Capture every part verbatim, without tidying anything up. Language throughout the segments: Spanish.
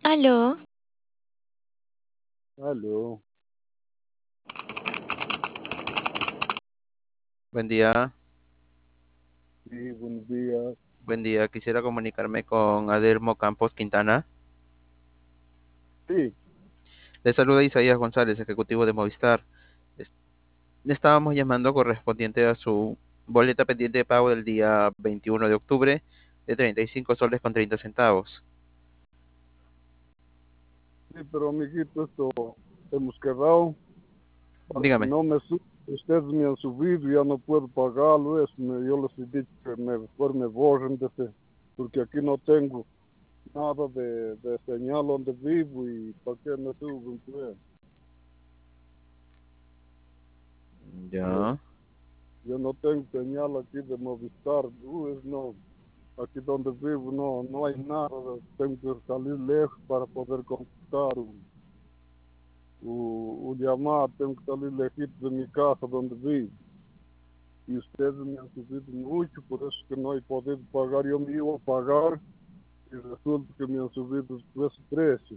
Aló, Aló, Buen día, sí, buenos días. buen día. Quisiera comunicarme con Adelmo Campos Quintana. Sí, Le saluda Isaías González, ejecutivo de Movistar. Es- Le estábamos llamando correspondiente a su boleta pendiente de pago del día veintiuno de octubre de treinta y cinco soles con treinta centavos. sí, pero amiguito, esto hemos quedado para que Dígame. no me su ustedes me han subido, ya no puedo pagarlo, eso me- yo les he dicho que me, mejor me borren de este, porque aquí no tengo nada de, de señal donde vivo y para qué me suben, pues. Yo, Ya. yo no tengo señal aquí de Movistar, uh, es no, aquí donde vivo no, no hay nada, tengo que salir lejos para poder contactar. o, o llamar, tengo que salir legítimo de mi casa donde vivo. Y ustedes me han subido mucho, por eso que no he podido pagar. Yo me iba a pagar y resulta que me han subido ese precio.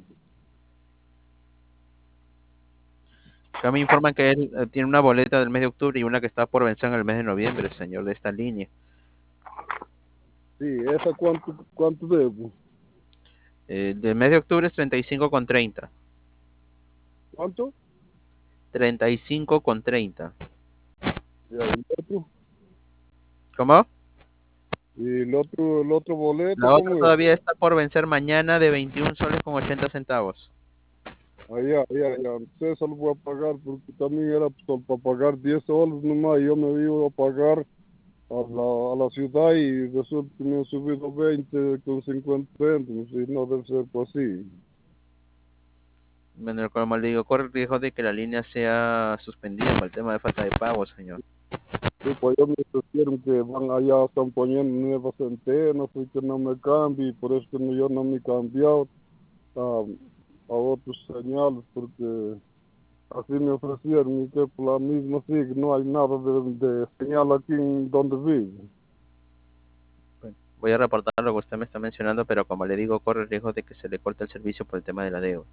Acá me informan que él eh, tiene una boleta del mes de octubre y una que está por vencer en el mes de noviembre, señor, de esta línea. Sí, ¿esa cuánto, cuánto debo? Eh, del mes de octubre es treinta y cinco con treinta. ¿Cuánto? treinta y cinco con treinta. Y el otro, ¿Cómo? y el otro, el otro boleto, La otra ¿cómo es? todavía está por vencer mañana de veintiún soles con ochenta centavos. Allá, allá, allá. Entonces solo voy a pagar porque también era solo para pagar diez soles nomás. Y yo me iba a pagar a la, a la ciudad y resulta que me han subido veinte con cincuenta céntimos y no debe ser pues así. Bueno, como le digo, corre el riesgo de que la línea sea suspendida por el tema de falta de pago, señor. Sí, pues ellos me dijeron que van allá, están poniendo nuevas antenas y que no me cambie, y por eso que no- yo no me he cambiado a, a otros señales, porque así me ofrecieron y que por la misma sí, que no hay nada de, de señal aquí en donde vivo. Bueno, voy a reportar lo que usted me está mencionando, pero como le digo, corre el riesgo de que se le corte el servicio por el tema de la deuda.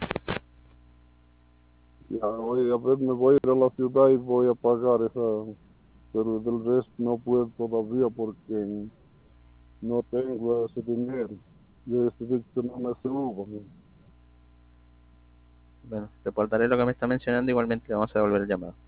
Ya voy a ver, me voy a ir a la ciudad y voy a pagar esa, pero del resto no puedo todavía porque no tengo ese dinero. Yo decidí que no me subo. Bueno, reportaré lo que me está mencionando, igualmente le vamos a devolver el llamado.